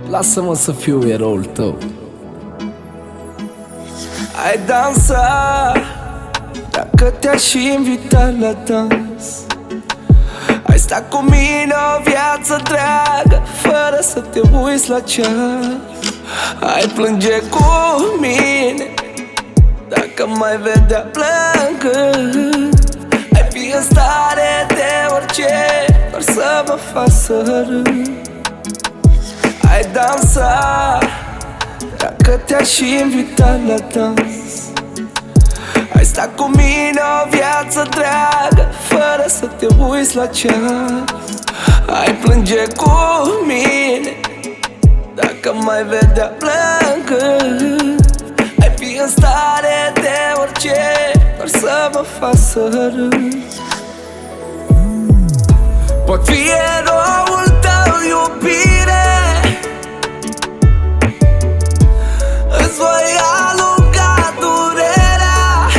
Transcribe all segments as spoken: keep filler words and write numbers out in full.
lasă-mă să fiu eroul tău. Ai dansa dacă te-aș invita la dans. Ai sta cu mine o viață întreagă fără să te uiți la ceas. Ai plânge cu mine dacă mai vedea plângând. Ai fi în stare de orice doar să mă faci să râd. Ai dansa dacă te-aș invita la dans. Ai sta cu mine o viață întreagă fără să te uiți la ceas. Ai plânge cu mine dacă mai vedea plângând. Ai fi în stare de orice doar să mă faci să râd. Pot fi eroul tău, iubire. Îți voi alunga durerea.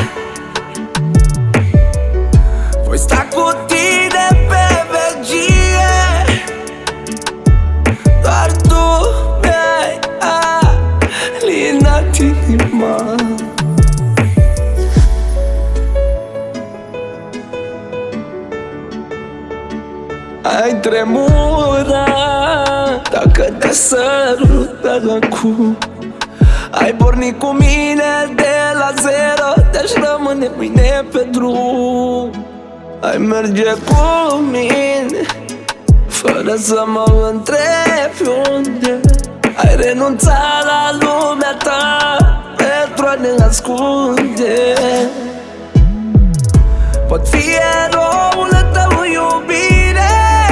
Voi sta cu tine pe vecie. Doar tu mi-ai alinat inima. Ai tremura dacă te sărută acum. Ai pornit cu mine de la zero, te-aș rămâne mâine pe drum. Ai merge cu mine fără să mă întrebi unde. Ai renunțat la lumea ta pentru a ne ascunde. Pot fi eroul tău, iubire.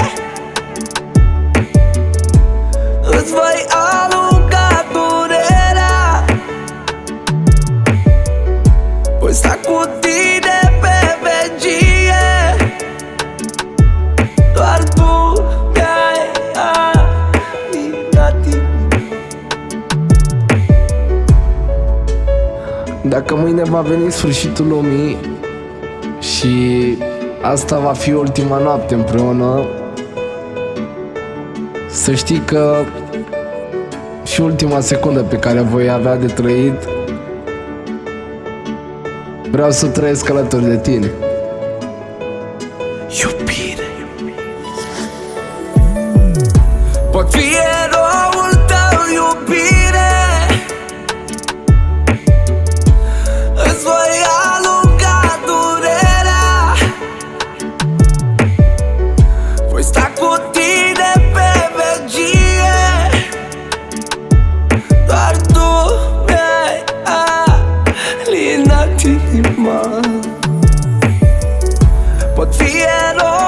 Îți voi alunga durerea. Voi sta cu tine pe vecie. Doar tu mi-ai alinat inima. Dacă mâine va veni sfârșitul lumii și asta va fi ultima noapte împreună, să știi că și ultima secundă pe care voi avea de trăit vreau să trăiesc alături de tine. Iubire. Pot fi eroul tău, iubire. Îți voi alunga durerea. Voi sta cu tine pe vecie. Doar tu mi-ai alinat inima. Pot fi erou